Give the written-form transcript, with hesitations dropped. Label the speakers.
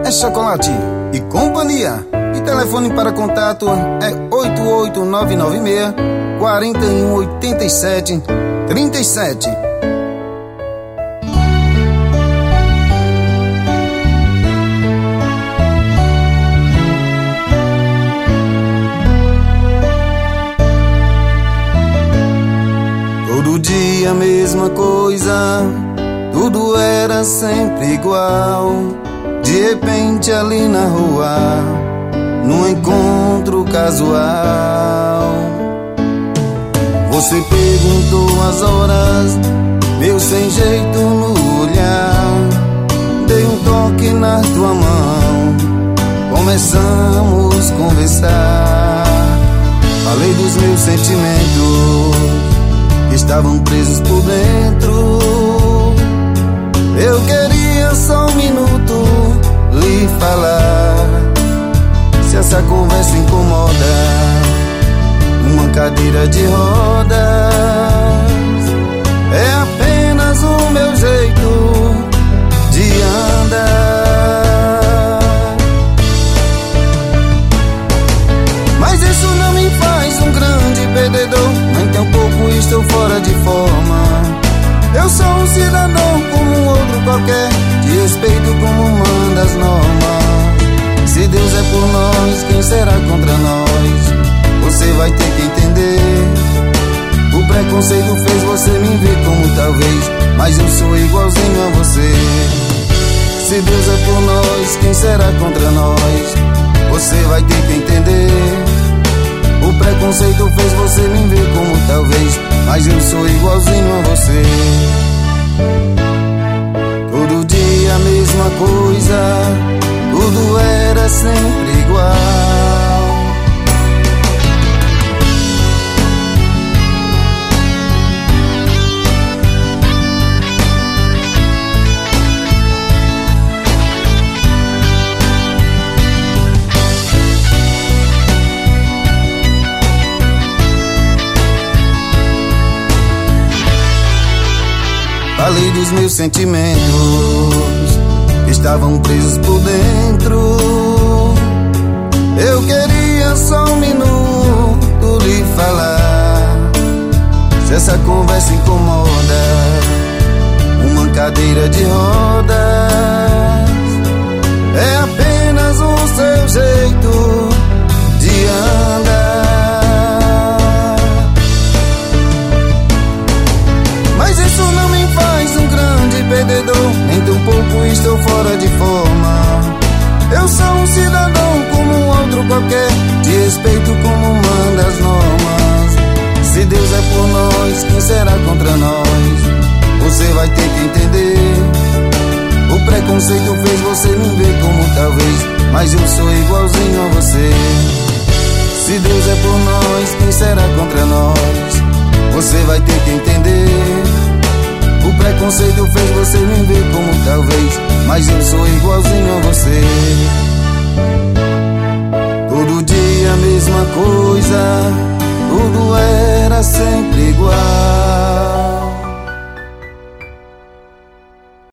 Speaker 1: é Chocolate e companhia. E telefone para contato é 88996 4187 37. Todo dia a mesma coisa, tudo era sempre igual. De repente ali na rua, num encontro casual, você perguntou as horas, meio sem jeito no olhar. Dei um toque na tua mão, começamos a conversar. Falei dos meus sentimentos que estavam presos por dentro. Eu queria só um minuto lhe falar. Se essa conversa incomoda, uma cadeira de rodas é apenas o meu jeito de andar. Mas isso não me faz um grande perdedor, nem tampouco estou fora de forma. Eu sou um cidadão como um outro qualquer, te respeito como manda as normas. Se Deus é por nós, quem será contra nós? Você vai ter que entender. O preconceito fez você me ver como talvez, mas eu sou igualzinho a você. Se Deus é por nós, quem será contra nós? Você vai ter que entender. O preconceito fez você me ver como talvez, mas eu sou igualzinho a você. Todo dia a mesma coisa, tudo era sempre igual. Falei dos meus sentimentos que estavam presos por dentro. Eu queria só um minuto lhe falar. Se essa conversa incomoda, uma cadeira de rodas é apenas o seu jeito de andar. Mas isso não me faz um grande perdedor, nem tampouco estou fora de forma. Eu sou um cidadão como um outro qualquer, te respeito como manda as normas. Se Deus é por nós, quem será contra nós? Você vai ter que entender. O preconceito fez você me ver como talvez, mas eu sou igualzinho a você. Se Deus é por nós, quem será contra nós? Você vai ter que entender. O preconceito fez você me ver como talvez, mas eu sou igualzinho a você.